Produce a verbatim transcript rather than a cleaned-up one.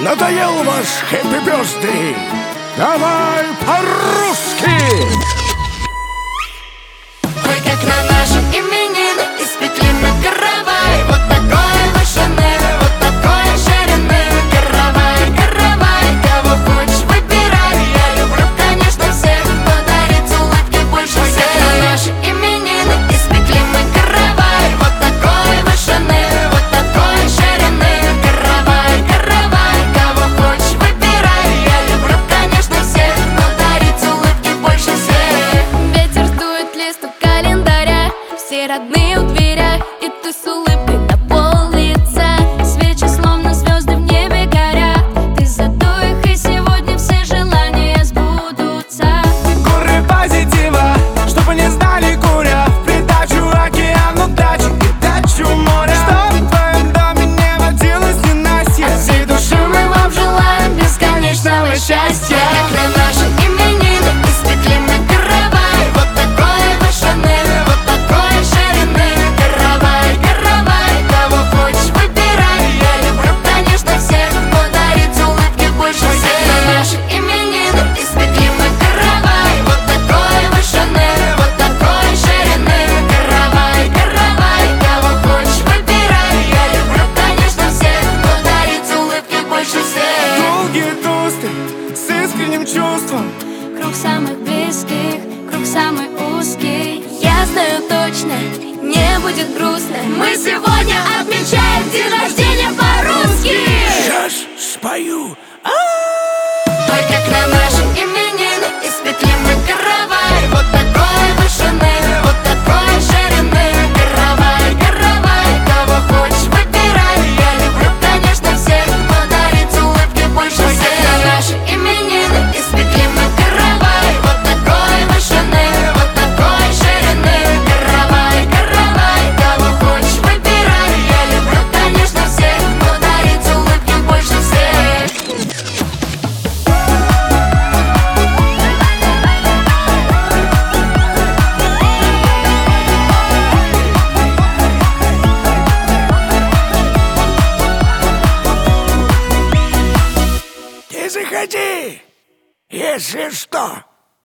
Надоел ваш хэппи бёрсдей? Давай по-русски! Ой, как на наши именины испекли мы каравай. Вот такой вышины, вот такой ширины. Каравай, каравай, кого хочешь выбирай. Я люблю, конечно, всех, кто дарит улыбки больше всех. Ой, как на наши именины испекли мы каравай. Вот такой вышины, вот такой ширины. Каравай, каравай, кого хочешь выбирай. Я люблю, конечно, всех, кто дарит улыбки больше всех. Ветер дует лист у календаря, все родные у дверях, и ты с улыбкой на пол лица. Свечи словно звезды в небе горят, ты задуй их, и сегодня все желания сбудутся. Горы позитива, чтобы не знали куря. В придачу океану дачу и дачу моря. Чтоб в твоем доме не водилось ненастья. От всей души мы вам желаем бесконечного счастья. Как на наши именины испекли мы каравай. Вот такой вышины, вот такой ширины. Каравай, каравай, кого хочешь выбирай. Я люблю, конечно, всех, кто дарит улыбки больше всех. Как на наши именины испекли мы каравай. Вот такой вышины, вот такой ширины. Каравай, каравай, кого хочешь выбирай. Я люблю, конечно, всех, кто дарит улыбки больше всех. Долгие тосты с искренним чувством. Круг самых близких, круг самый узкий. Я знаю точно, не будет грустно. Мы сегодня отмечаем день рождения по-русски. Сейчас спою. Ой, как на наши именины испекли мы каравай. Вот такой вышины, вот такой ширины. Каравай, каравай, кого хочешь выбирай. Я люблю, конечно, всех, кто дарит улыбки больше всех. Ой, как на наши именины испекли мы каравай. Вот такой вышины, вот такой ширины. Каравай, каравай, кого хочешь выбирай. Я люблю, конечно, всех, кто дарит улыбки больше всех. Ты заходи, если что.